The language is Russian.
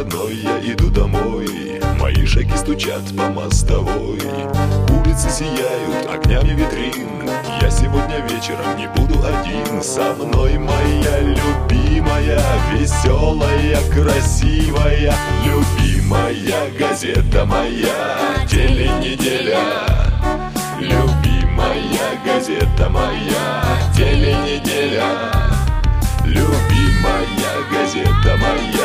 родной, я иду домой. Мои шаги стучат по мостовой. Улицы сияют огнями витрин. Я сегодня вечером не буду один. Со мной моя любимая, веселая, красивая, любимая газета моя «Теленеделя». Любимая газета моя «Теленеделя». Любимая газета моя